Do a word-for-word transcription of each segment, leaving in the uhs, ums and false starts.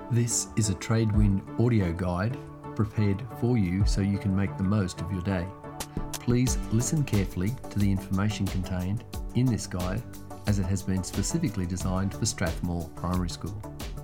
This is a Tradewind audio guide prepared for you so you can make the most of your day. Please listen carefully to the information contained in this guide as it has been specifically designed for Strathmore Primary School.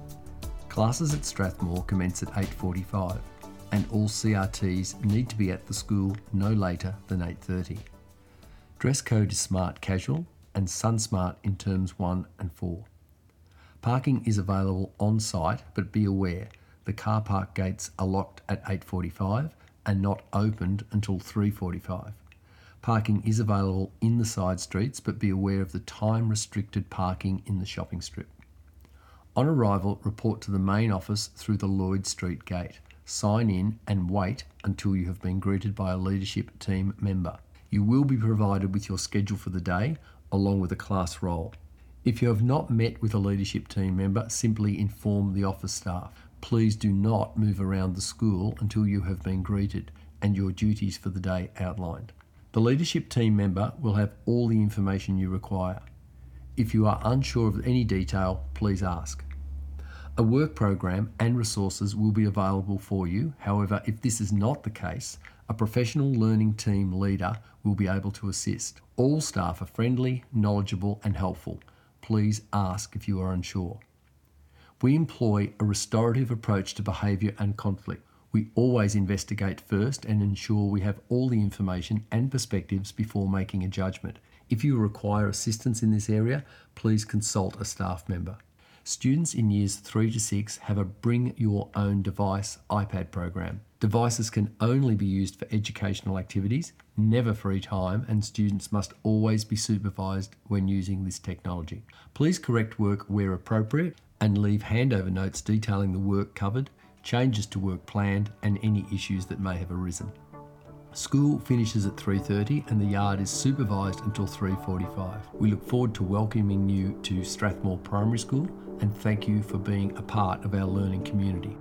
Classes at Strathmore commence at eight forty-five and all C R Ts need to be at the school no later than eight thirty. Dress code is smart casual and SunSmart in terms one and four. Parking is available on site, but be aware the car park gates are locked at eight forty-five and not opened until three forty-five. Parking is available in the side streets, but be aware of the time restricted parking in the shopping strip. On arrival, report to the main office through the Lloyd Street gate. Sign in and wait until you have been greeted by a leadership team member. You will be provided with your schedule for the day along with a class roll. If you have not met with a leadership team member, simply inform the office staff. Please do not move around the school until you have been greeted and your duties for the day outlined. The leadership team member will have all the information you require. If you are unsure of any detail, please ask. A work program and resources will be available for you. However, if this is not the case, a professional learning team leader will be able to assist. All staff are friendly, knowledgeable and helpful. Please ask if you are unsure. We employ a restorative approach to behaviour and conflict. We always investigate first and ensure we have all the information and perspectives before making a judgment. If you require assistance in this area, please consult a staff member. Students in years three to six have a Bring Your Own Device iPad program. Devices can only be used for educational activities, never free time, and students must always be supervised when using this technology. Please correct work where appropriate and leave handover notes detailing the work covered, changes to work planned, and any issues that may have arisen. School finishes at three thirty and the yard is supervised until three forty-five. We look forward to welcoming you to Strathmore Primary School and thank you for being a part of our learning community.